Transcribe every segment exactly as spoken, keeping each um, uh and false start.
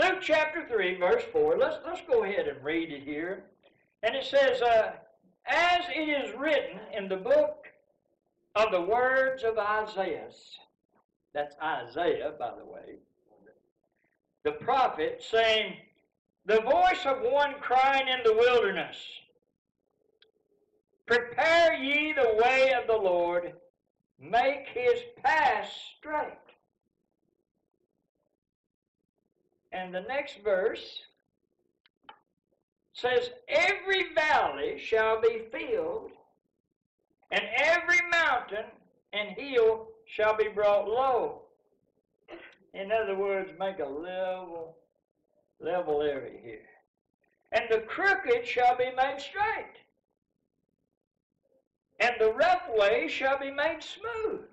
Luke chapter three, verse four. Let's, let's go ahead and read it here. And it says, uh, as it is written in the book of the words of Isaiah, that's Isaiah, by the way, the prophet, saying, the voice of one crying in the wilderness, prepare ye the way of the Lord, make his path straight. And the next verse says, every valley shall be filled, and every mountain and hill shall be brought low. In other words, make a level, level area here. And the crooked shall be made straight, and the rough way shall be made smooth.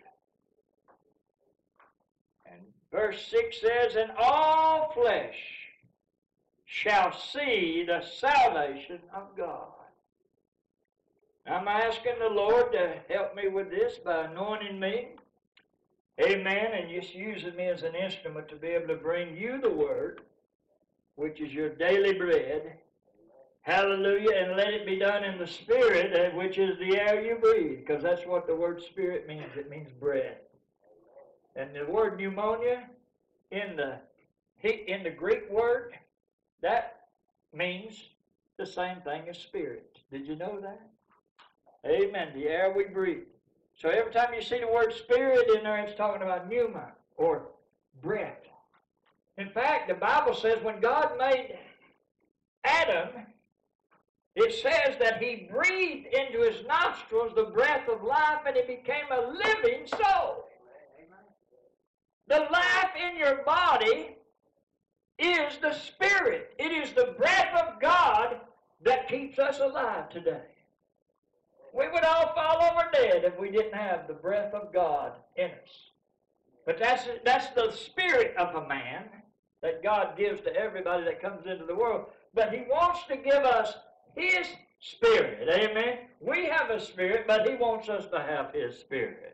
And verse six says, and all flesh shall see the salvation of God. I'm asking the Lord to help me with this by anointing me. Amen. And just using me as an instrument to be able to bring you the word, which is your daily bread. Hallelujah. And let it be done in the spirit, which is the air you breathe. Because that's what the word spirit means. It means breath. And the word pneumonia in the, in the Greek word, that means the same thing as spirit. Did you know that? Amen. The air we breathe. So every time you see the word spirit in there, it's talking about pneuma, or breath. In fact, the Bible says when God made Adam, it says that he breathed into his nostrils the breath of life, and he became a living soul. The life in your body is the spirit. It is the breath of God that keeps us alive today. We would all fall over dead if we didn't have the breath of God in us. But that's, that's the spirit of a man that God gives to everybody that comes into the world. But he wants to give us his spirit. Amen? We have a spirit, but he wants us to have his spirit.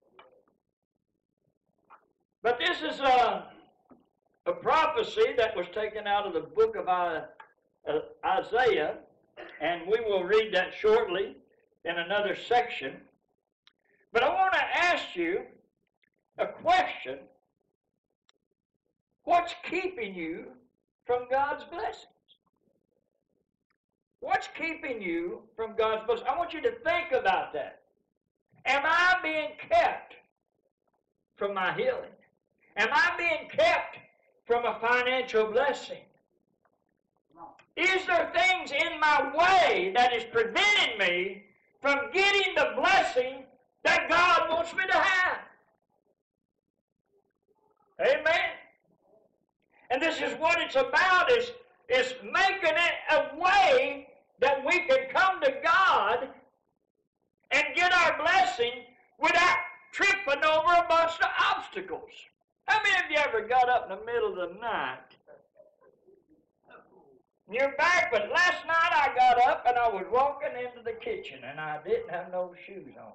But this is a, a prophecy that was taken out of the book of Isaiah, and we will read that shortly in another section. But I want to ask you a question. What's keeping you from God's blessings? What's keeping you from God's blessings? I want you to think about that. Am I being kept from my healing? Am I being kept from a financial blessing? Is there things in my way that is preventing me from getting the blessing that God wants me to have? Amen. And this is what it's about, is, is making it a way that we can come to God and get our blessing without tripping over a bunch of obstacles. How many of you ever got up in the middle of the night? You're back, but last night I got up and I was walking into the kitchen and I didn't have no shoes on.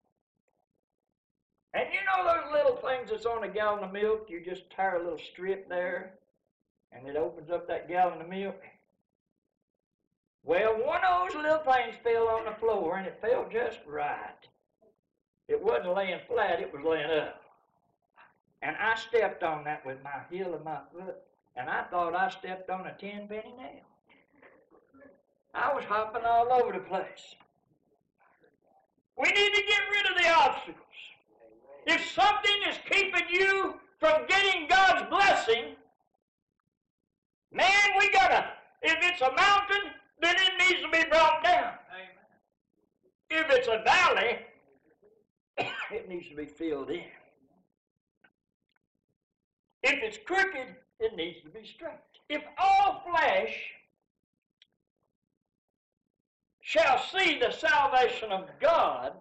And you know those little things that's on a gallon of milk? You just tear a little strip there and it opens up that gallon of milk. Well, one of those little things fell on the floor, and it fell just right. It wasn't laying flat, it was laying up. And I stepped on that with my heel of my foot, and I thought I stepped on a ten-penny nail. I was hopping all over the place. We need to get rid of the obstacles. If something is keeping you from getting God's blessing, man, we gotta, if it's a mountain, then it needs to be brought down. Amen. If it's a valley, it needs to be filled in. If it's crooked, it needs to be straight. If all flesh shall see the salvation of God,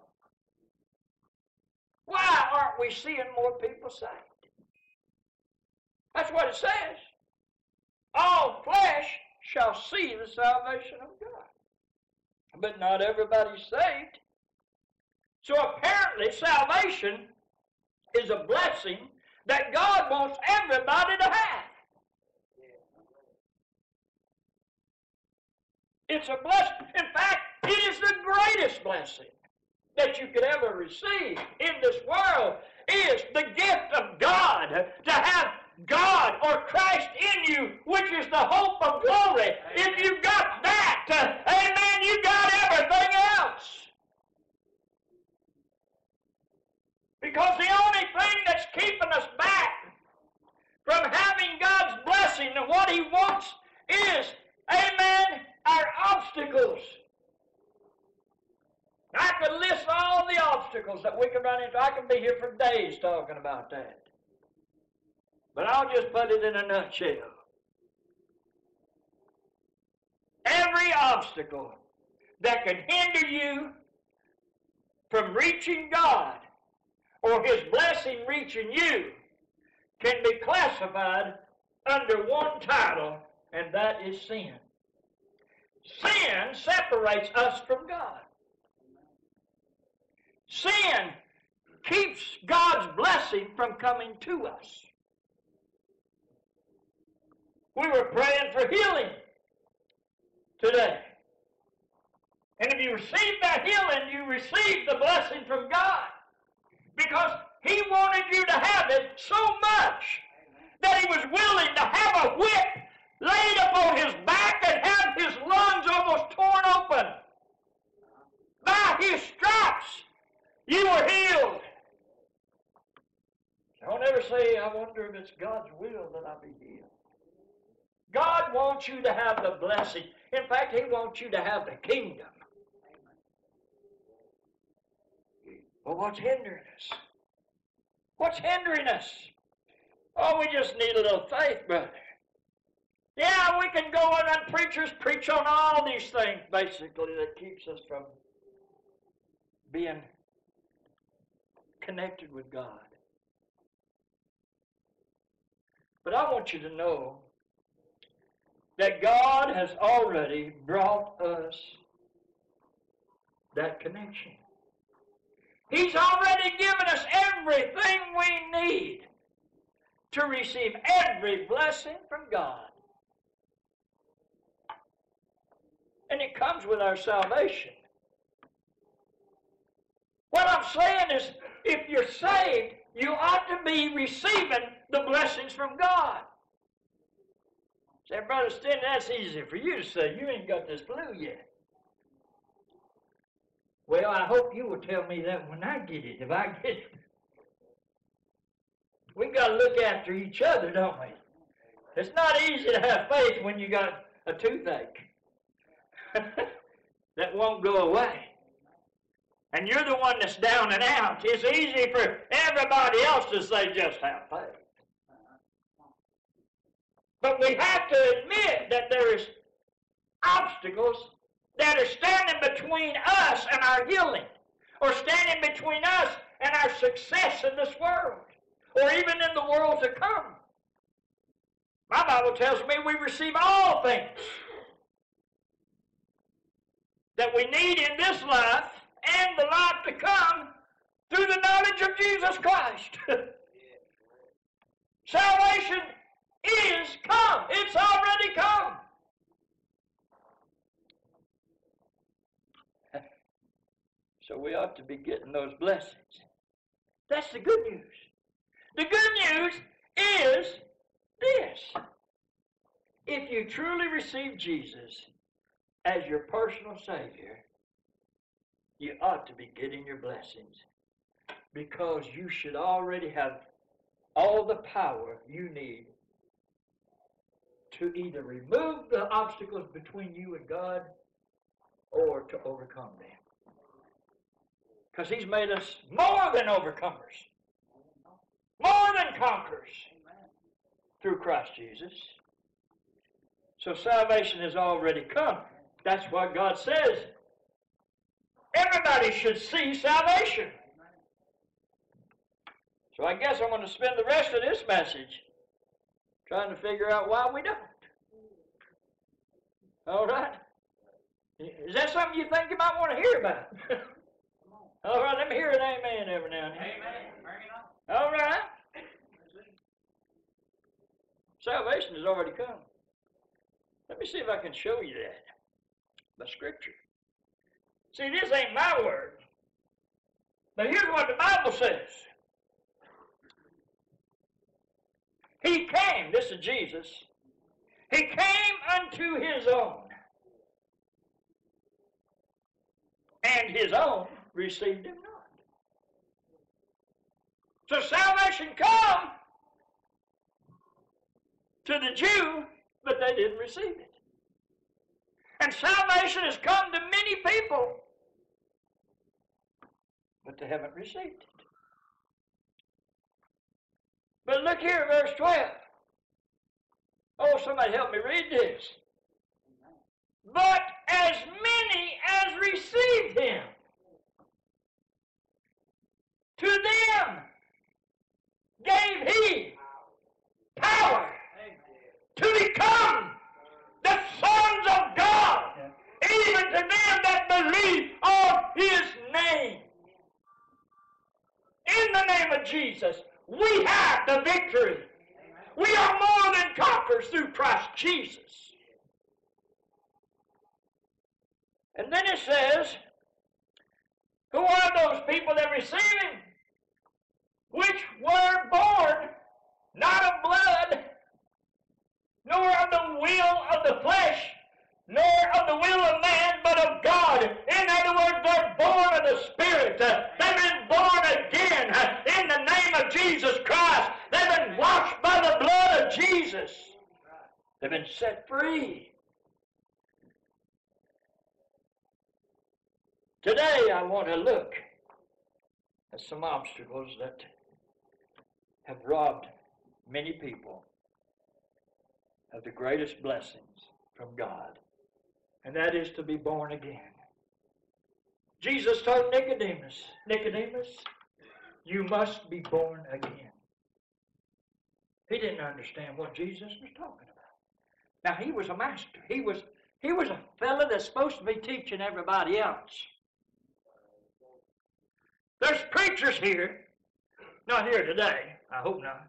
why aren't we seeing more people saved? That's what it says. All flesh shall see the salvation of God. But not everybody's saved. So apparently salvation is a blessing that God wants everybody to have. It's a blessing. In fact, it is the greatest blessing that you could ever receive in this world is the gift of God, to have God or Christ in you, which is the hope of glory. If you got that, uh, amen, you got everything else. Because the only thing that's keeping us back from having God's blessing and what He wants is, amen, our obstacles. I could list all the obstacles that we can run into. I could be here for days talking about that. But I'll just put it in a nutshell. Every obstacle that can hinder you from reaching God or His blessing reaching you can be classified under one title, and that is sin. Sin separates us from God. Sin keeps God's blessing from coming to us. We were praying for healing today. And if you receive that healing, you receive the blessing from God. Because He wanted you to have it so much that He was willing to have a whip laid upon His back and have His lungs almost torn open. By His stripes, you were healed. Don't ever say, I wonder if it's God's will that I be healed. God wants you to have the blessing. In fact, He wants you to have the kingdom. Well, what's hindering us? What's hindering us? Oh, we just need a little faith, brother. Yeah, we can go on and preachers preach on all these things, basically, that keeps us from being connected with God. But I want you to know that God has already brought us that connection. He's already given us everything we need to receive every blessing from God. And it comes with our salvation. What I'm saying is, if you're saved, you ought to be receiving the blessings from God. Say, Brother Stin, that's easy for you to say. You ain't got this blue yet. Well, I hope you will tell me that when I get it, if I get it. We've got to look after each other, don't we? It's not easy to have faith when you got a toothache that won't go away. And you're the one that's down and out. It's easy for everybody else to say, just have faith. But we have to admit that there is obstacles that are standing between us and our healing, or standing between us and our success in this world, or even in the world to come. My Bible tells me we receive all things that we need in this life and the life to come through the knowledge of Jesus Christ. Salvation is come. It's already come. So we ought to be getting those blessings. That's the good news. The good news is this. If you truly receive Jesus as your personal Savior, you ought to be getting your blessings, because you should already have all the power you need to either remove the obstacles between you and God or to overcome them. Because He's made us more than overcomers, more than conquerors through Christ Jesus. So salvation has already come. That's what God says. Everybody should see salvation. So I guess I'm going to spend the rest of this message trying to figure out why we don't. All right? Is that something you think you might want to hear about? All right, let me hear an amen every now and then. Amen. Bring it on. All right. Salvation has already come. Let me see if I can show you that. By Scripture. See, this ain't my word. But here's what the Bible says. He came, this is Jesus, He came unto His own, and His own received Him not. So salvation come to the Jew, but they didn't receive it. And salvation has come to many people, but they haven't received it. But look here, verse twelve. Oh, somebody help me read this. But as many as received Him, to them gave He power to become the sons of God, even to them that believe on His name. In the name of Jesus, we have the victory. We are more than conquerors through Christ Jesus. And then it says, who are those people that receive Him? Which were born not of blood, nor of the will of the flesh, nor of the will of man, but of God. In other words, they're born of the Spirit. They've been born again in the name of Jesus Christ. They've been washed by the blood of Jesus. They've been set free. Today I want to look at some obstacles that have robbed many people of the greatest blessings from God, and that is to be born again. Jesus told Nicodemus, Nicodemus, you must be born again. He didn't understand what Jesus was talking about. Now, he was a master. He was, he was a fellow that's supposed to be teaching everybody else. There's preachers here, not here today, I hope not.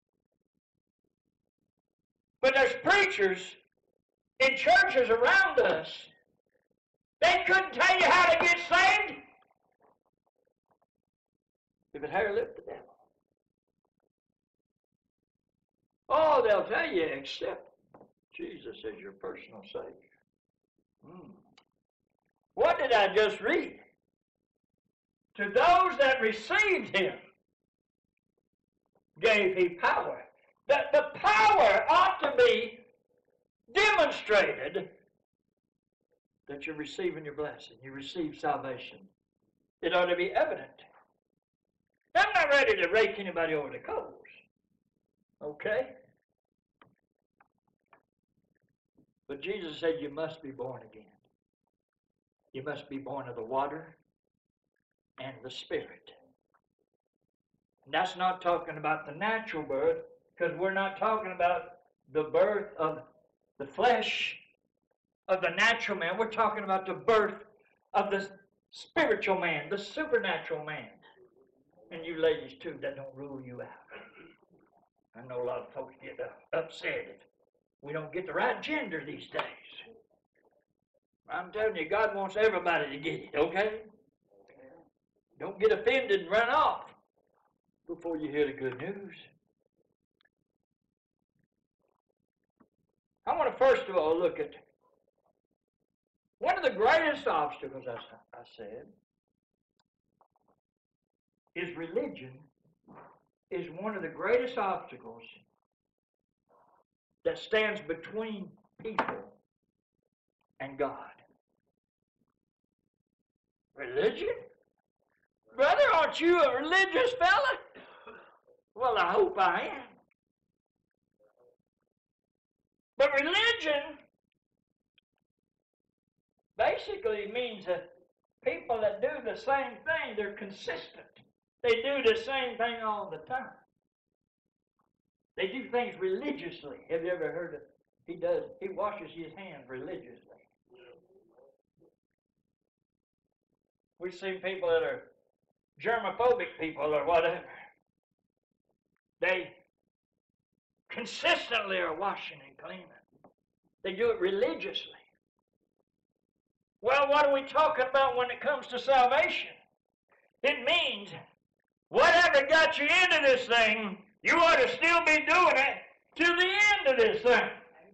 But there's preachers in churches around us. They couldn't tell you how to get saved if it hair lift the devil. Oh, they'll tell you, accept Jesus as your personal Savior. Hmm. What did I just read? To those that received Him, gave He power. That the power ought to be demonstrated that you're receiving your blessing. You receive salvation. It ought to be evident. I'm not ready to rake anybody over the coals. Okay? But Jesus said you must be born again. You must be born of the water and the Spirit. And that's not talking about the natural birth, because we're not talking about the birth of the flesh of the natural man. We're talking about the birth of the spiritual man, the supernatural man. And you ladies too, that don't rule you out. I know a lot of folks get upset if we don't get the right gender these days. I'm telling you, God wants everybody to get it, okay? Don't get offended and run off before you hear the good news. I want to first of all look at one of the greatest obstacles, as I said, is religion is one of the greatest obstacles that stands between people and God. Religion? Brother, aren't you a religious fella? Well, I hope I am. But religion basically means that people that do the same thing, they're consistent. They do the same thing all the time. They do things religiously. Have you ever heard of he does he washes his hands religiously? We've seen people that are germophobic people or whatever. They consistently are washing and cleaning. They do it religiously. Well, what are we talking about when it comes to salvation? It means whatever got you into this thing, you ought to still be doing it to the end of this thing.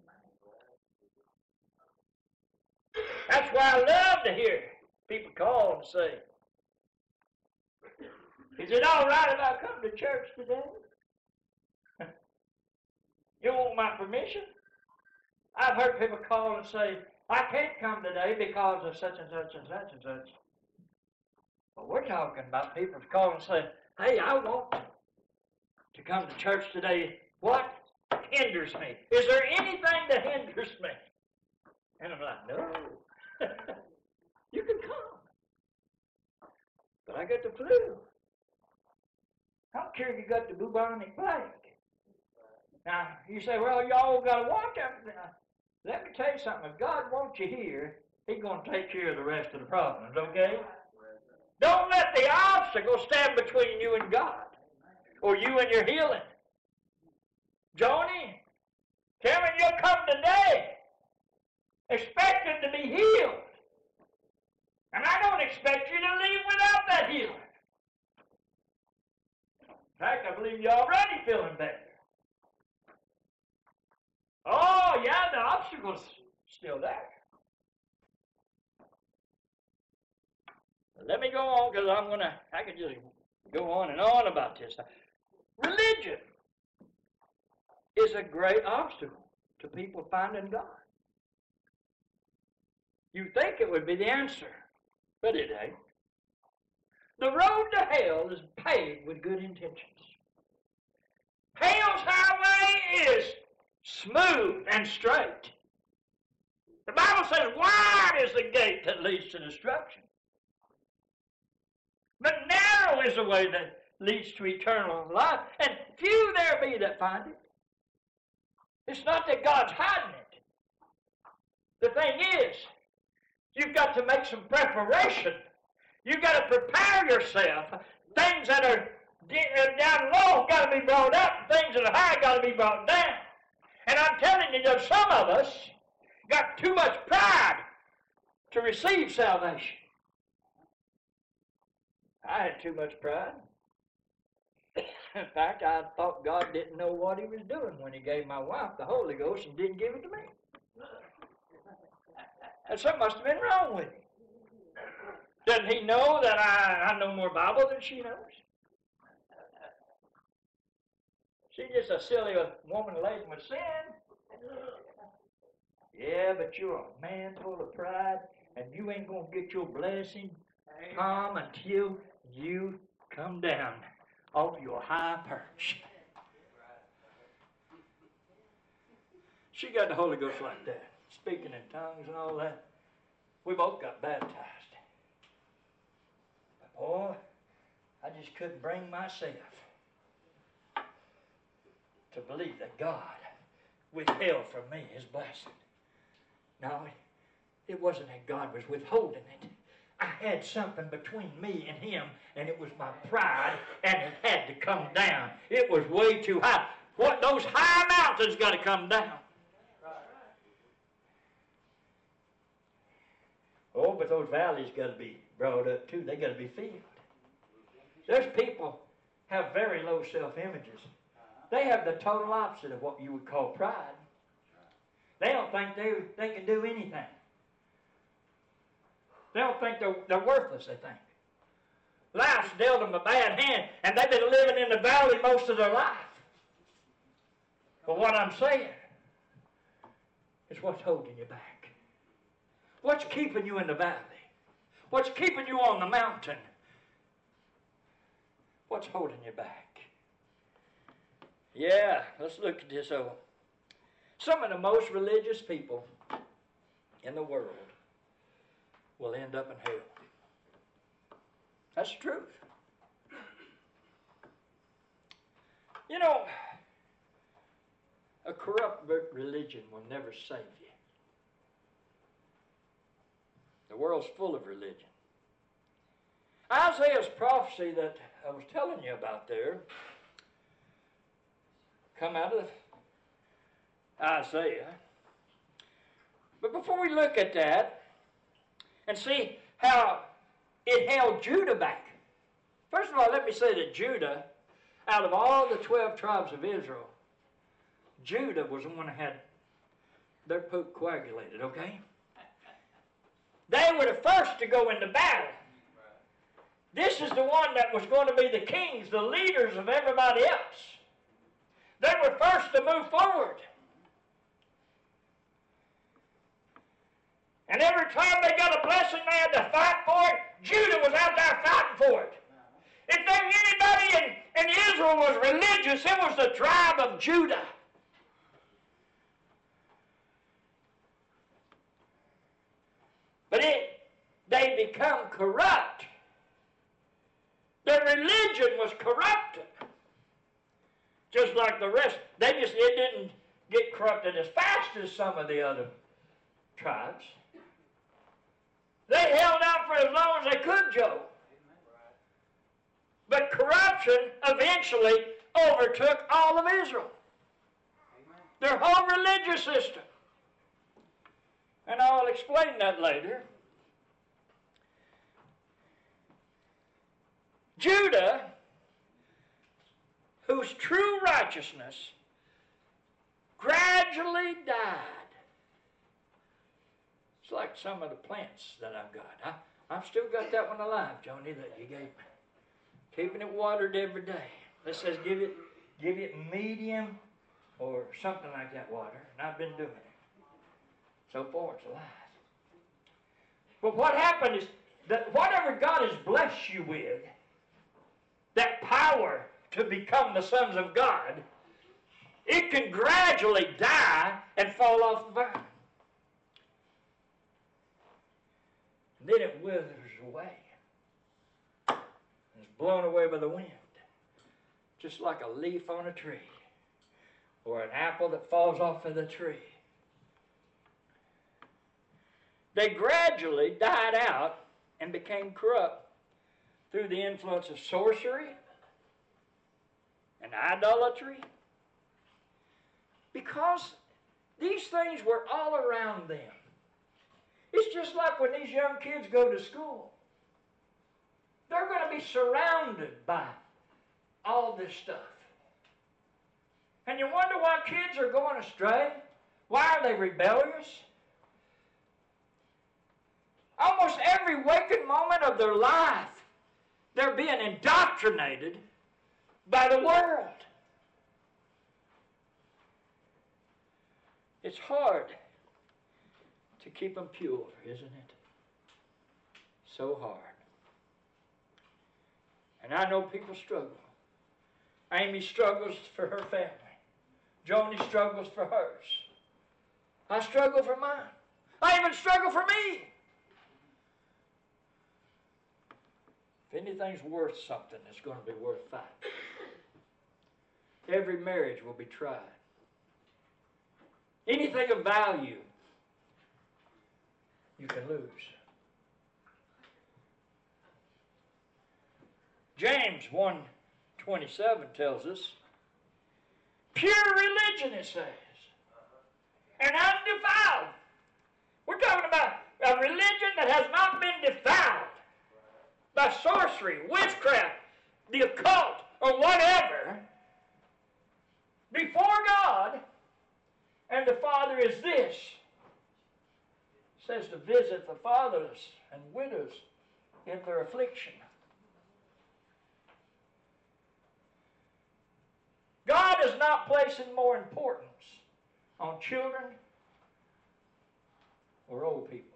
That's why I love to hear people call and say, is it all right if I come to church today? You want my permission? I've heard people call and say, I can't come today because of such and such and such and such. But we're talking about people call and say, hey, I want to come to church today. What hinders me? Is there anything that hinders me? And I'm like, no. You can come. But I got the flu. I don't care if you got the bubonic plague. Now, you say, well, y'all got to watch everything. Let me tell you something. If God wants you here, He's going to take care of the rest of the problems, okay? Don't let the obstacle stand between you and God or you and your healing. Joni, Kevin, you'll come today expecting to be healed. And I don't expect you to leave without that healing. In fact, I believe you're already feeling better. Oh, yeah, the obstacle's still there. Let me go on, because I'm going to, I could just go on and on about this. Religion is a great obstacle to people finding God. You think it would be the answer, but it ain't. The road to hell is paved with good intentions. Hell's highway is smooth and straight. The Bible says, wide is the gate that leads to destruction. But narrow is the way that leads to eternal life, and few there be that find it. It's not that God's hiding it. The thing is, you've got to make some preparation. You've got to prepare yourself. Things that are down low got to be brought up. Things that are high got to be brought down. And I'm telling you, that some of us got too much pride to receive salvation. I had too much pride. In fact, I thought God didn't know what He was doing when He gave my wife the Holy Ghost and didn't give it to me. And something must have been wrong with Him. Doesn't He know that I, I know more Bible than she knows? She's just a silly woman laden with sin. Yeah, but you're a man full of pride, and you ain't going to get your blessing, Tom, until you come down off your high perch. She got the Holy Ghost like that, speaking in tongues and all that. We both got baptized. But boy, I just couldn't bring myself to believe that God withheld from me His blessing. No, it wasn't that God was withholding it. I had something between me and Him, and it was my pride, and it had to come down. It was way too high. What, those high mountains got to come down. Oh, but those valleys got to be brought up too. They got to be filled. There's people have very low self-images. They have the total opposite of what you would call pride. They don't think they, they can do anything. They don't think they're, they're worthless, they think. Life's dealt them a bad hand, and they've been living in the valley most of their life. But what I'm saying is what's holding you back. What's keeping you in the valley? What's keeping you on the mountain? What's holding you back? Yeah, let's look at this over. Some of the most religious people in the world will end up in hell. That's the truth. You know, a corrupt religion will never save you. The world's full of religion. Isaiah's prophecy that I was telling you about there come out of Isaiah. But before we look at that, and see how it held Judah back. First of all, let me say that Judah, out of all the twelve tribes of Israel, Judah was the one that had their poop coagulated, okay? They were the first to go into battle. This is the one that was going to be the kings, the leaders of everybody else. They were first to move forward. And every time they got a blessing, they had to fight for it. Judah was out there fighting for it. If there anybody in, in Israel was religious, it was the tribe of Judah. But it, they become corrupt. Their religion was corrupted. Just like the rest. They just, it didn't get corrupted as fast as some of the other tribes. They held out for as long as they could, Joe. But corruption eventually overtook all of Israel. Their whole religious system. And I'll explain that later. Judah, whose true righteousness gradually died. It's like some of the plants that I've got. I, I've still got that one alive, Joni, that you gave me. Keeping it watered every day. It says give it, give it medium or something like that water, and I've been doing it. So far, it's alive. But what happened is that whatever God has blessed you with, that power to become the sons of God, it can gradually die and fall off the vine. And then it withers away. It's blown away by the wind. Just like a leaf on a tree. Or an apple that falls off of the tree. They gradually died out and became corrupt through the influence of sorcery and idolatry. Because these things were all around them. It's just like when these young kids go to school. They're going to be surrounded by all this stuff. And you wonder why kids are going astray? Why are they rebellious? Almost every waking moment of their life, they're being indoctrinated by the world. It's hard to keep them pure, isn't it? So hard. And I know people struggle. Amy struggles for her family. Joni struggles for hers. I struggle for mine. I even struggle for me. If anything's worth something, it's going to be worth fighting. Every marriage will be tried. Anything of value, you can lose. James one twenty-seven tells us, pure religion, it says, and undefiled. We're talking about a religion that has not been defiled by sorcery, witchcraft, the occult, or whatever, before God, and the Father is this. It says to visit the fatherless and widows in their affliction. God is not placing more importance on children or old people.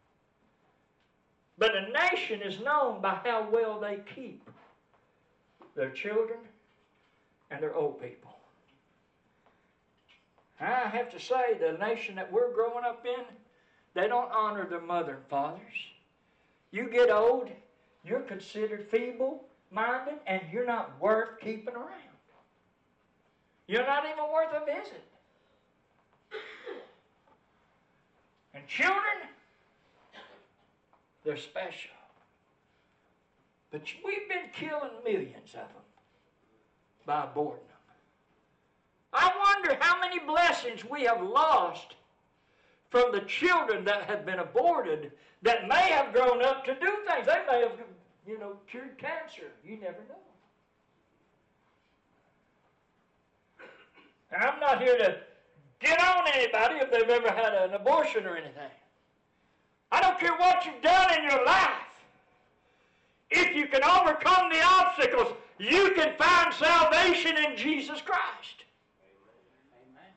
But a nation is known by how well they keep their children and their old people. I have to say, the nation that we're growing up in, they don't honor their mother and fathers. You get old, you're considered feeble-minded, and you're not worth keeping around. You're not even worth a visit. And children, they're special. But we've been killing millions of them by aborting them. I wonder how many blessings we have lost from the children that have been aborted that may have grown up to do things. They may have, you know, cured cancer. You never know. And I'm not here to get on anybody if they've ever had an abortion or anything. I don't care what you've done in your life. If you can overcome the obstacles, you can find salvation in Jesus Christ. Amen.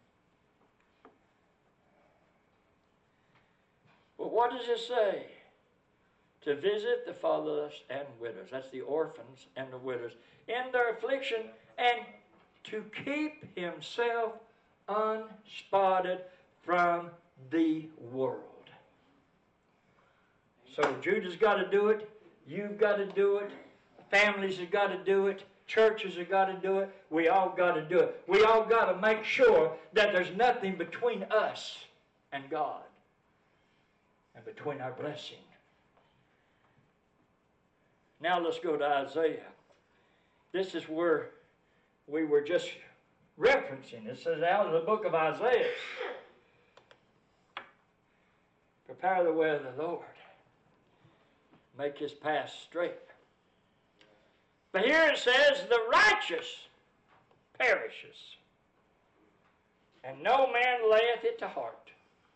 Well, what does it say? To visit the fatherless and widows. That's the orphans and the widows in their affliction, and to keep himself unspotted from the world. So Judah's got to do it. You've got to do it. Families have got to do it. Churches have got to do it. We all got to do it. We all got to make sure that there's nothing between us and God and between our blessing. Now let's go to Isaiah. This is where we were just referencing. It says out of the book of Isaiah, prepare the way of the Lord. Make his path straight. But here it says, the righteous perishes, and no man layeth it to heart.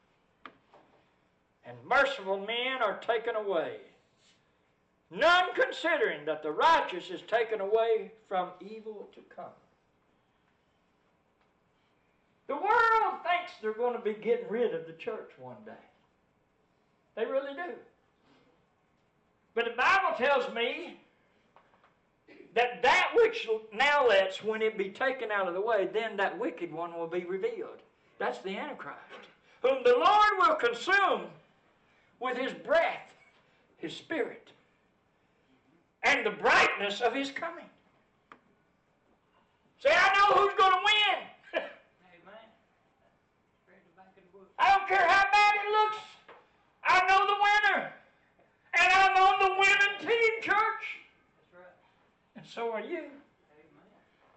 And merciful men are taken away, none considering that the righteous is taken away from evil to come. The world thinks they're going to be getting rid of the church one day. They really do. But the Bible tells me that that which now lets, when it be taken out of the way, then that wicked one will be revealed. That's the Antichrist, whom the Lord will consume with his breath, his spirit, and the brightness of his coming. Say, I know who's going to win. Amen. I don't care how bad it looks. I know the winner. And I'm on the winning team, church. That's right. And so are you. Amen.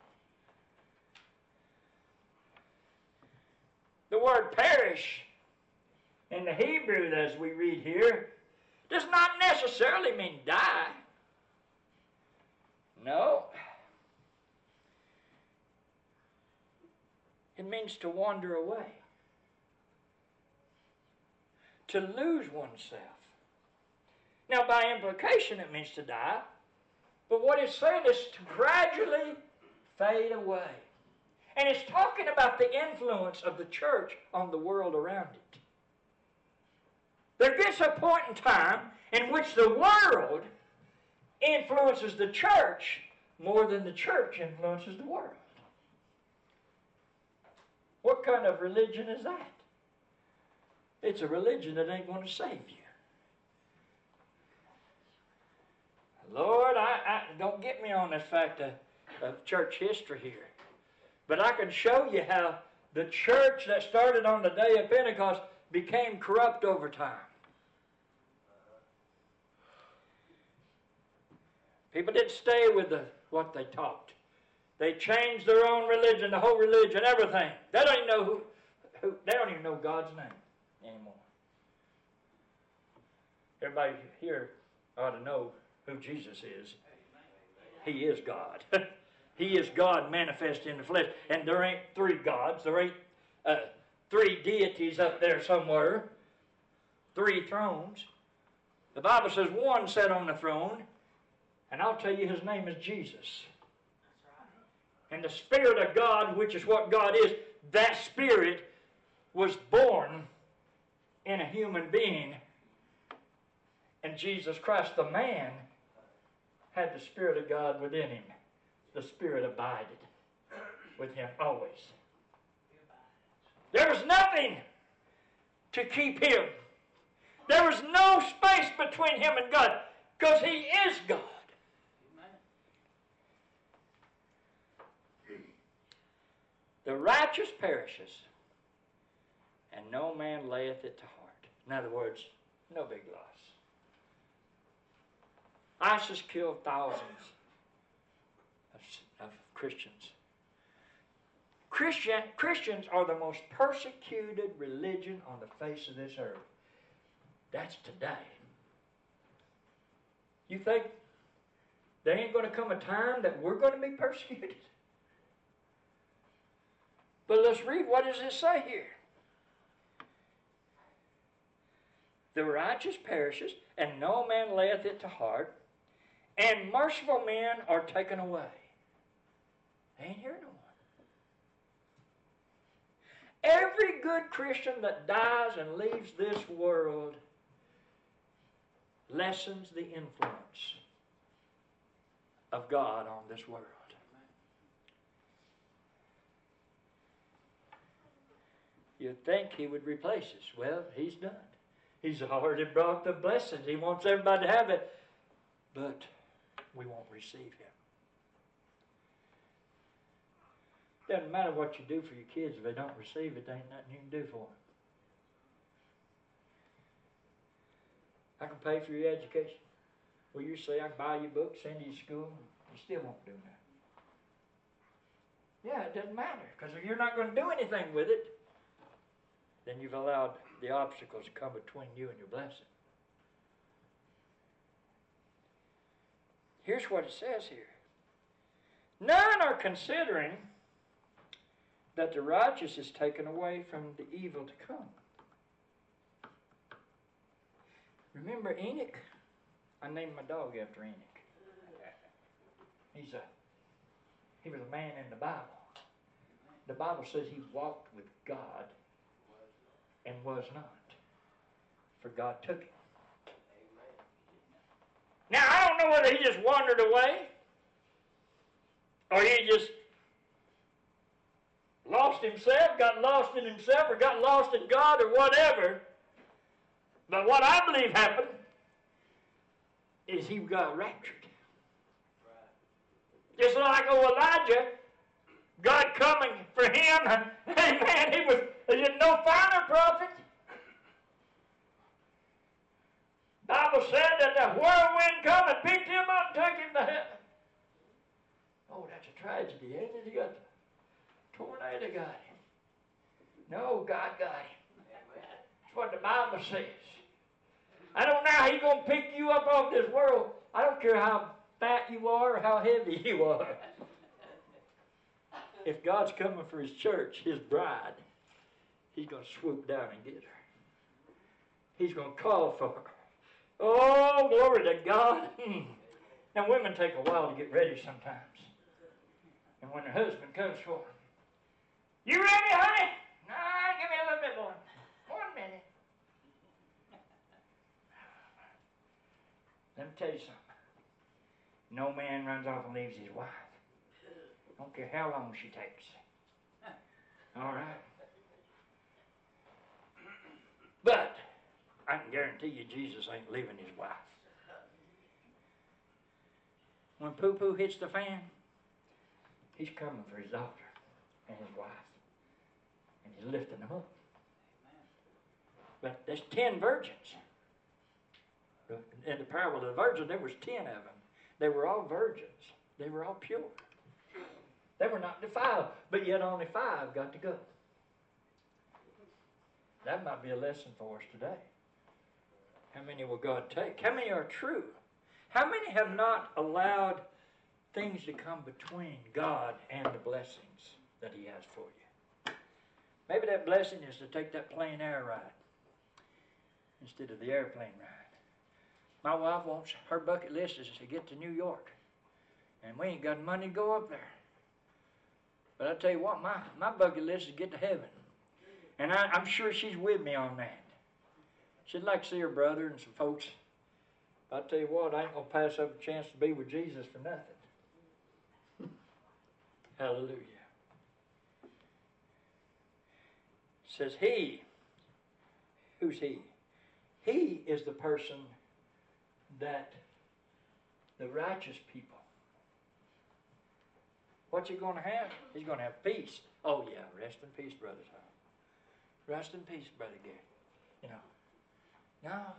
The word perish in the Hebrew, as we read here, does not necessarily mean die. No. It means to wander away. To lose oneself. Now, by implication, it means to die. But what it's saying is to gradually fade away. And it's talking about the influence of the church on the world around it. There gets a point in time in which the world influences the church more than the church influences the world. What kind of religion is that? It's a religion that ain't going to save you. Lord, I, I don't get me on this fact of, of church history here. But I can show you how the church that started on the day of Pentecost became corrupt over time. People didn't stay with the, what they taught. They changed their own religion, the whole religion, everything. They don't even know who, who they don't even know God's name anymore. Everybody here ought to know who Jesus is. He is God. He is God manifest in the flesh. And there ain't three gods. There ain't uh, three deities up there somewhere. Three thrones. The Bible says one sat on the throne, and I'll tell you his name is Jesus. And the Spirit of God, which is what God is, that Spirit was born in a human being. And Jesus Christ, the man, had the Spirit of God within him. The Spirit abided with him always. There was nothing to keep him. There was no space between him and God, because he is God. The righteous perishes, and no man layeth it to heart. In other words, no big loss. ISIS killed thousands of, of Christians. Christian, Christians are the most persecuted religion on the face of this earth. That's today. You think there ain't going to come a time that we're going to be persecuted? But let's read, what does it say here? The righteous perishes, and no man layeth it to heart, and merciful men are taken away. They ain't here no more. Every good Christian that dies and leaves this world lessens the influence of God on this world. You'd think he would replace us. Well, he's done. He's already brought the blessings. He wants everybody to have it. But we won't receive him. Doesn't matter what you do for your kids. If they don't receive it, there ain't nothing you can do for them. I can pay for your education. Well, you say I can buy you books, send you to school. You still won't do that. Yeah, it doesn't matter. Because if you're not going to do anything with it, then you've allowed the obstacles to come between you and your blessing. Here's what it says here. None are considering that the righteous is taken away from the evil to come. Remember Enoch? I named my dog after Enoch. He's a, he was a man in the Bible. The Bible says he walked with God and was not, for God took him. Now, I don't know whether he just wandered away or he just lost himself, got lost in himself, or got lost in God, or whatever. But what I believe happened is he got raptured. Just like old Elijah, God coming for him. Amen. He was, he was no finer prophet. Bible said that the whirlwind come and picked him up and took him to heaven. Oh, that's a tragedy, ain't it? He got the tornado got him. No, God got him. That's what the Bible says. I don't know how he's going to pick you up off this world. I don't care how fat you are or how heavy you are. If God's coming for his church, his bride, he's going to swoop down and get her. He's going to call for her. Oh, glory to God. Now, women take a while to get ready sometimes. And when her husband comes for her, you ready, honey? No, give me a little bit more. One minute. Let me tell you something. No man runs off and leaves his wife. I don't care how long she takes. All right? But I can guarantee you Jesus ain't leaving his wife. When poo-poo hits the fan, he's coming for his daughter and his wife. And he's lifting them up. But there's ten virgins. In the parable of the virgin, there was ten of them. They were all virgins. They were all pure. They were not defiled, but yet only five got to go. That might be a lesson for us today. How many will God take? How many are true? How many have not allowed things to come between God and the blessings that he has for you? Maybe that blessing is to take that plane air ride instead of the airplane ride. My wife wants, her bucket list is to get to New York. And we ain't got money to go up there. But I tell you what, my, my bucket list is to get to heaven. And I, I'm sure she's with me on that. She'd like to see her brother and some folks. But I tell you what, I ain't going to pass up a chance to be with Jesus for nothing. Hallelujah. It says he. Who's he? He is the person that the righteous people. What's he going to have? He's going to have peace. Oh yeah, rest in peace, Brother Tom. Rest in peace, Brother Gary. You know, now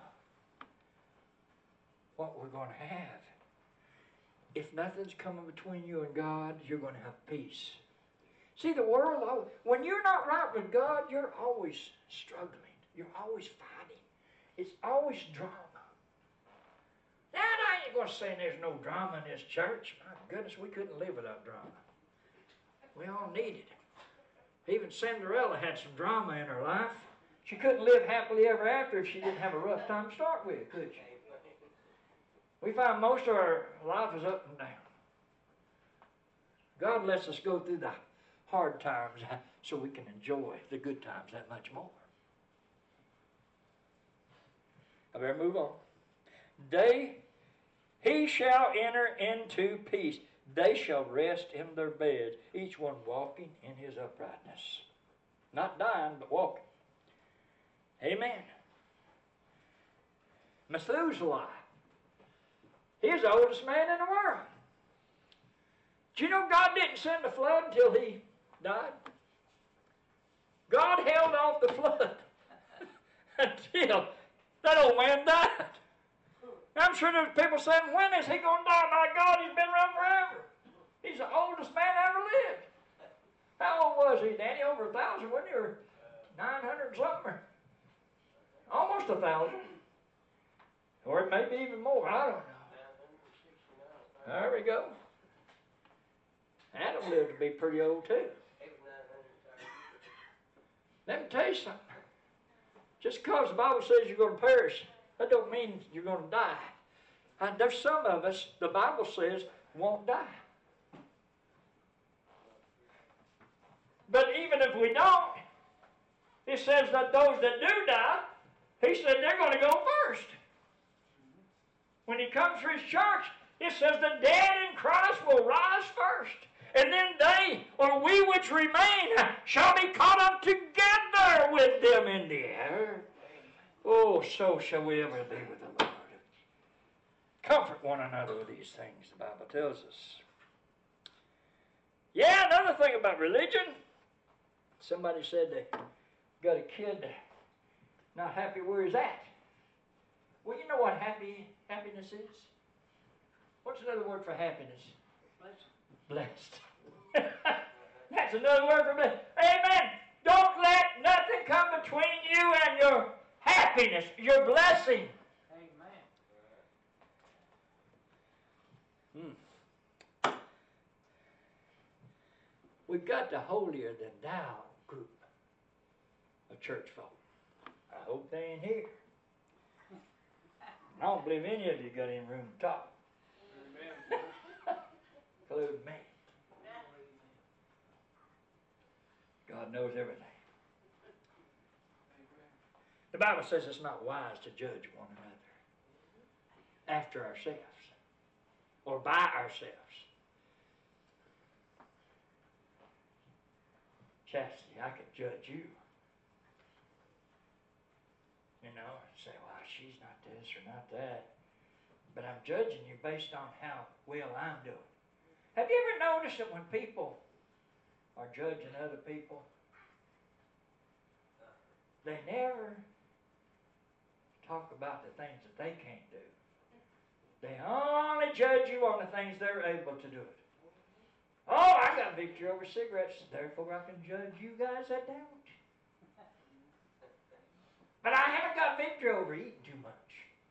what we're going to have, if nothing's coming between you and God, you're going to have peace. See, the world, when you're not right with God, you're always struggling. You're always fighting. It's always drama. Now, I ain't going to say there's no drama in this church. My goodness, we couldn't live without drama. We all need it. Even Cinderella had some drama in her life. She couldn't live happily ever after if she didn't have a rough time to start with, could she? We find most of our life is up and down. God lets us go through the hard times so we can enjoy the good times that much more. I better move on. They, he shall enter into peace. They shall rest in their beds, each one walking in his uprightness. Not dying, but walking. Amen. Methuselah. He's the oldest man in the world. Do you know God didn't send a flood until he died? God held off the flood until that old man died. I'm sure there's people saying, when is he going to die? My God, he's been around forever. He's the oldest man ever lived. How old was he, Danny? Over a thousand, wasn't he? Or nine hundred something? Or almost a thousand. Or it may be even more. I don't know. There we go. Adam lived to be pretty old too. Let me tell you something. Just because the Bible says you're going to perish, that don't mean you're going to die. And there's some of us, the Bible says, won't die. But even if we don't, it says that those that do die, he said they're going to go first. When he comes for his church, it says the dead in Christ will rise first. And then they, or we which remain, shall be caught up together with them in the air. Oh, so shall we ever be with the Lord. Comfort one another with these things, the Bible tells us. Yeah, another thing about religion. Somebody said they got a kid not happy where he's at. Well, you know what happy happiness is? What's another word for happiness? Blessed. That's another word for blessed. Amen. Don't let nothing come between you and your happiness, your blessing. Amen. Hmm. We've got the holier than thou group of church folk. I hope they ain't here. I don't believe any of you got any room to talk. Include me. God knows everything. The Bible says it's not wise to judge one another after ourselves or by ourselves. Chastity, I could judge you. You know, and say, well, she's not this or not that. But I'm judging you based on how well I'm doing. Have you ever noticed that when people are judging other people, they never talk about the things that they can't do. They only judge you on the things they're able to do it. Oh, I got victory over cigarettes, therefore I can judge you guys that don't. But I haven't got victory over eating too much.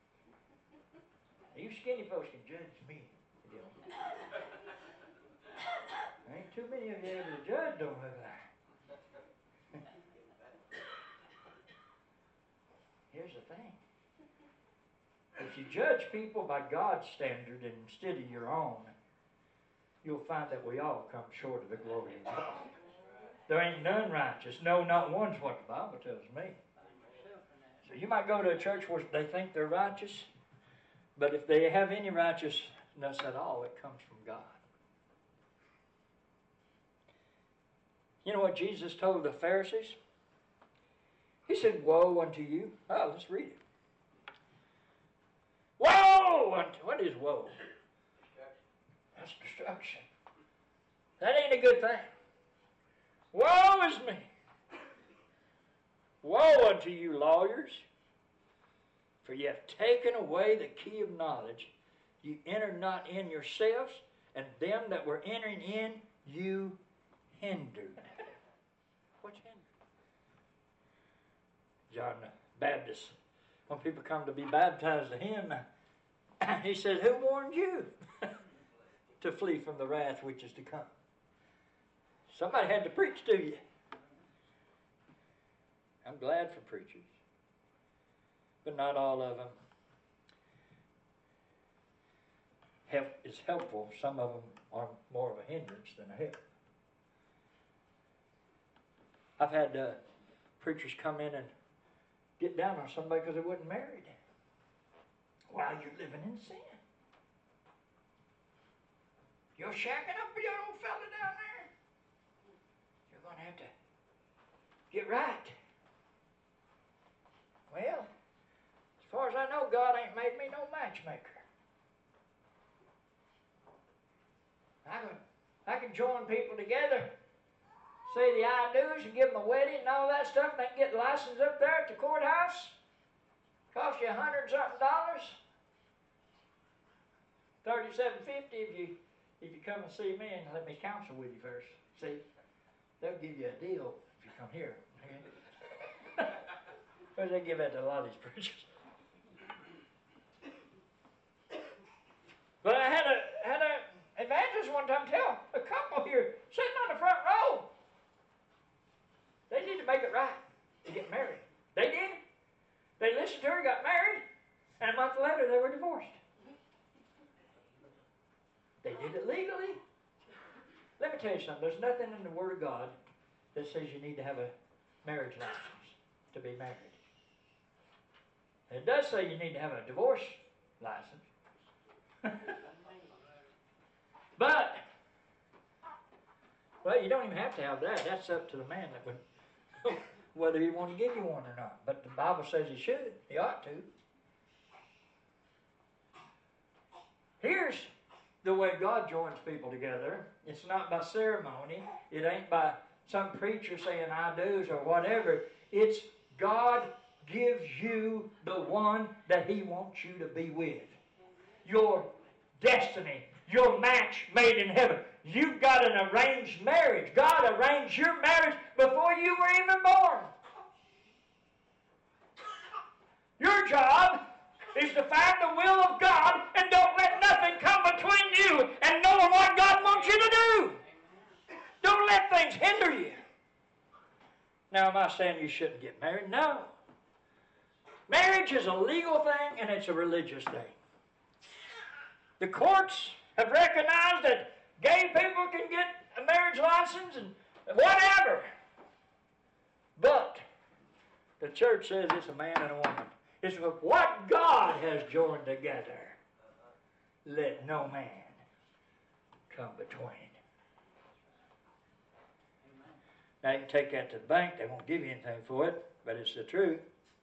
You skinny folks can judge me. You know. There ain't too many of you able to judge, don't look like. Here's the thing. If you judge people by God's standard instead of your own, you'll find that we all come short of the glory of God. There ain't none righteous. No, not one's what the Bible tells me. So you might go to a church where they think they're righteous, but if they have any righteousness at all, it comes from God. You know what Jesus told the Pharisees? He said, woe unto you. Oh, let's read it. Woe unto, what is woe? That's destruction. That ain't a good thing. Woe is me. Woe unto you, lawyers, for ye have taken away the key of knowledge. You enter not in yourselves, and them that were entering in, you hindered. What's hindered? John the Baptist, when people come to be baptized to him, he said, who warned you to flee from the wrath which is to come? Somebody had to preach to you. I'm glad for preachers, but not all of them help is helpful. Some of them are more of a hindrance than a help. I've had uh, preachers come in and get down on somebody because they wasn't married while you're living in sin. You're shacking up with your old fella down there. You're going to have to get right. Well, as far as I know, God ain't made me no matchmaker. I can, I can join people together, say the I do's and give them a wedding and all that stuff, and they can get the license up there at the courthouse. Cost you a hundred and something dollars. Thirty-seven fifty if you if you come and see me and let me counsel with you first. See, they'll give you a deal if you come here. Because they give that to a lot of these preachers. But I had a had a evangelist one time tell a couple here sitting on the front row, they need to make it right to get married. They did. They listened to her, got married, and a month later they were divorced. They did it legally. Let me tell you something. There's nothing in the Word of God that says you need to have a marriage license to be married. It does say you need to have a divorce license. But, well, you don't even have to have that. That's up to the man that would, whether he want to give you one or not. But the Bible says he should. He ought to. Here's the way God joins people together. It's not by ceremony. It ain't by some preacher saying I do's or whatever. It's God gives you the one that He wants you to be with. Your destiny. Your match made in heaven. You've got an arranged marriage. God arranged your marriage before you were even born. Your job is to find the will of God and don't let nothing come between you and knowing what God wants you to do. Don't let things hinder you. Now, am I saying you shouldn't get married? No. Marriage is a legal thing and it's a religious thing. The courts have recognized that gay people can get a marriage license and whatever. But the church says it's a man and a woman. It's what God has joined together. Let no man come between. Now you can take that to the bank. They won't give you anything for it, but it's the truth.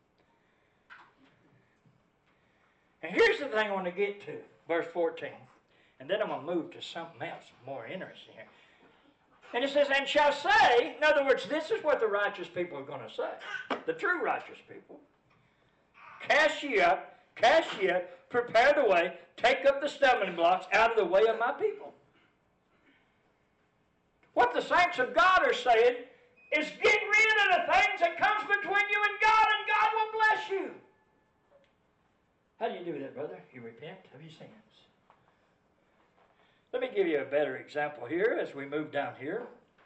And here's the thing I want to get to, verse fourteen. And then I'm going to move to something else more interesting here. And it says, and shall say, in other words, this is what the righteous people are going to say. The true righteous people. Cast ye up, cast ye up, prepare the way, take up the stumbling blocks out of the way of my people. What the saints of God are saying is get rid of the things that comes between you and God, and God will bless you. How do you do that, brother? You repent of your sins. Let me give you a better example here as we move down here.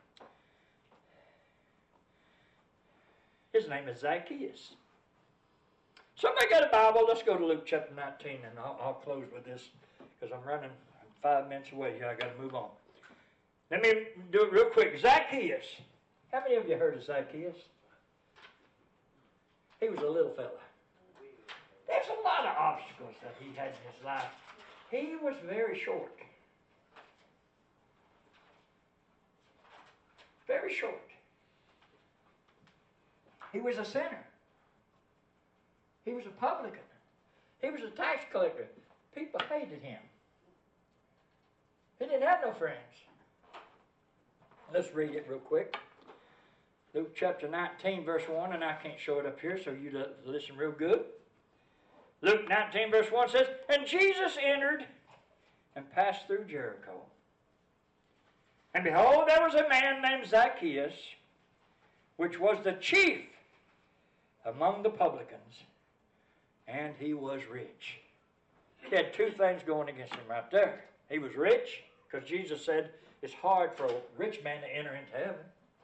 His name is Zacchaeus. Somebody got a Bible? Let's go to Luke chapter nineteen, and I'll, I'll close with this because I'm running five minutes away here. I got to move on. Let me do it real quick. Zacchaeus. How many of you heard of Zacchaeus? He was a little fella. There's a lot of obstacles that he had in his life. He was very short. Very short. He was a sinner. He was a publican. He was a tax collector. People hated him. He didn't have no friends. Let's read it real quick. Luke chapter nineteen, verse one, and I can't show it up here, so you listen real good. Luke nineteen, verse one says, and Jesus entered and passed through Jericho. And behold, there was a man named Zacchaeus, which was the chief among the publicans, and he was rich. He had two things going against him right there. He was rich, because Jesus said it's hard for a rich man to enter into heaven.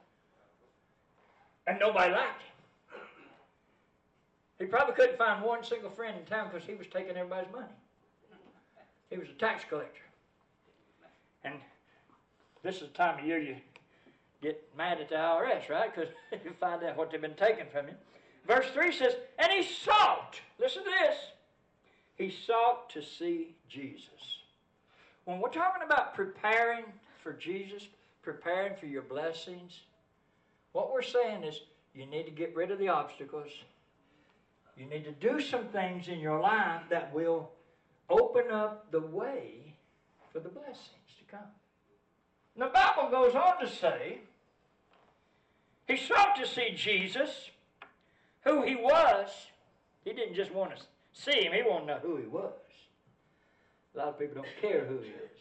And nobody liked him. He probably couldn't find one single friend in town because he was taking everybody's money. He was a tax collector. And this is the time of year you get mad at the I R S, right? Because you find out what they've been taking from you. Verse three says, and he sought, listen to this, he sought to see Jesus. When we're talking about preparing for Jesus, preparing for your blessings, what we're saying is you need to get rid of the obstacles. You need to do some things in your life that will open up the way for the blessings to come. The Bible goes on to say, he sought to see Jesus, who he was. He didn't just want to see him, he wanted to know who he was. A lot of people don't care who he is.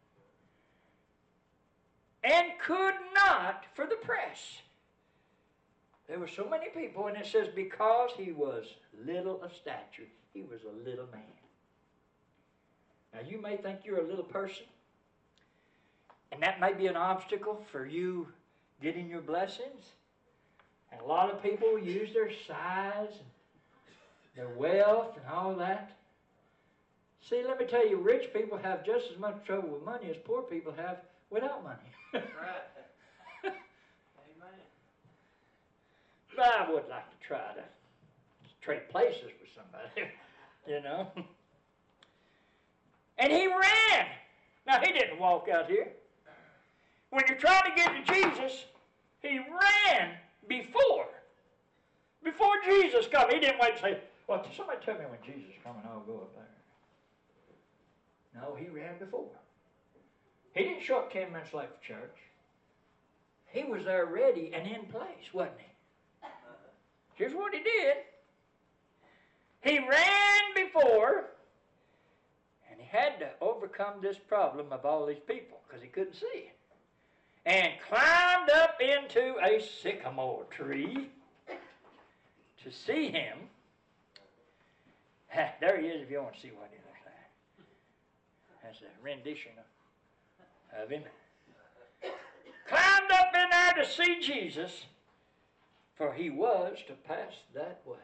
And could not for the press. There were so many people, and it says because he was little of stature, he was a little man. Now you may think you're a little person, and that may be an obstacle for you getting your blessings. And a lot of people use their size, and their wealth, and all that. See, let me tell you, rich people have just as much trouble with money as poor people have without money. Right. Amen. But I would like to try to trade places with somebody, you know. And he ran. Now, he didn't walk out here. When you're trying to get to Jesus, he ran before. Before Jesus come. He didn't wait and say, well, somebody tell me when Jesus is coming, I'll go up there. No, he ran before. He didn't show up ten minutes late for church. He was there ready and in place, wasn't he? Here's what he did. He ran before, and he had to overcome this problem of all these people because he couldn't see. And climbed up into a sycamore tree to see him. There he is if you want to see what he looks like. That's a rendition of, of him. Climbed up in there to see Jesus, for he was to pass that way.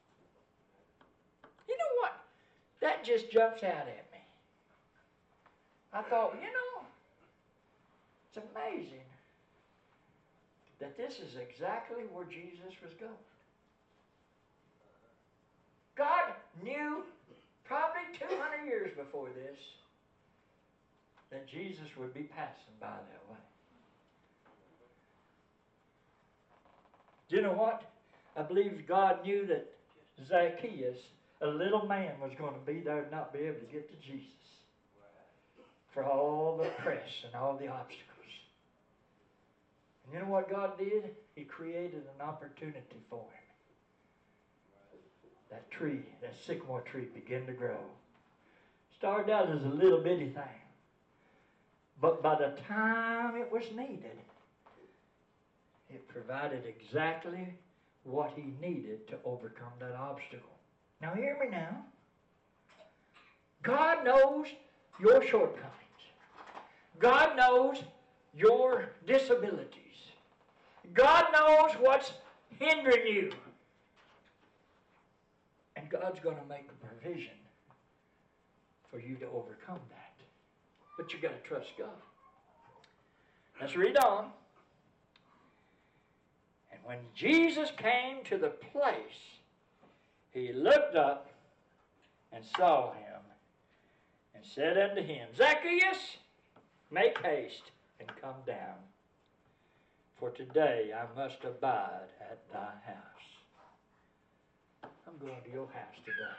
You know what? That just jumps out at me. I thought, you know, it's amazing that this is exactly where Jesus was going. God knew probably two hundred years before this that Jesus would be passing by that way. Do you know what? I believe God knew that Zacchaeus, a little man, was going to be there and not be able to get to Jesus for all the press and all the obstacles. And you know what God did? He created an opportunity for him. That tree, that sycamore tree, began to grow. Started out as a little bitty thing. But by the time it was needed, it provided exactly what he needed to overcome that obstacle. Now hear me now. God knows your shortcomings. God knows your disabilities. God knows what's hindering you. And God's going to make a provision for you to overcome that. But you got to trust God. Let's read on. And when Jesus came to the place, he looked up and saw him and said unto him, Zacchaeus, make haste and come down, for today I must abide at thy house. I'm going to your house today.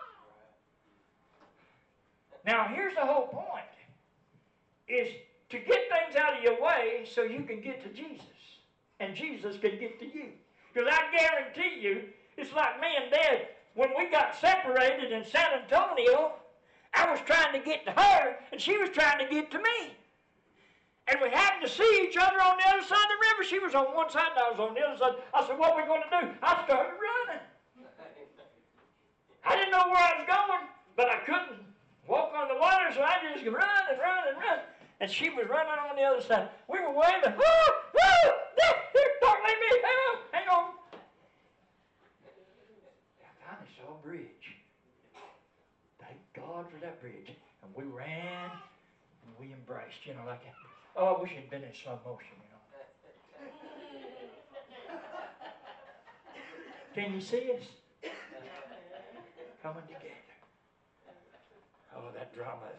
Now, here's the whole point, is to get things out of your way so you can get to Jesus, and Jesus can get to you. Because I guarantee you, it's like me and Dad, when we got separated in San Antonio, I was trying to get to her, and she was trying to get to me. And we happened to see each other on the other side of the river. She was on one side and I was on the other side. I said, what are we going to do? I started running. I didn't know where I was going, but I couldn't walk on the water, so I just run and run and run. And she was running on the other side. We were waving. Woo! Woo! Don't leave me. Hang on. Hang on. I finally saw a bridge. Thank God for that bridge. And we ran and we embraced, you know, like that. Oh, I wish it had been in slow motion, you know. Can you see us? Coming together. Oh, that drama of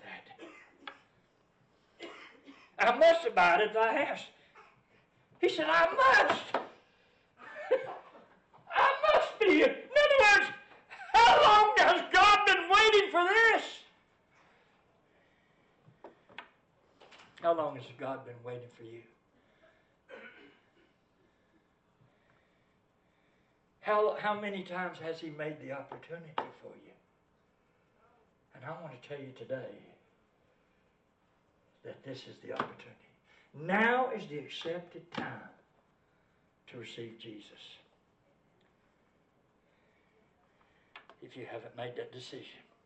that. I must abide at thy house. He said, I must. I must be here. In other words, how long has God been waiting for this? How long has God been waiting for you? How, how many times has He made the opportunity for you? And I want to tell you today that this is the opportunity. Now is the accepted time to receive Jesus. If you haven't made that decision.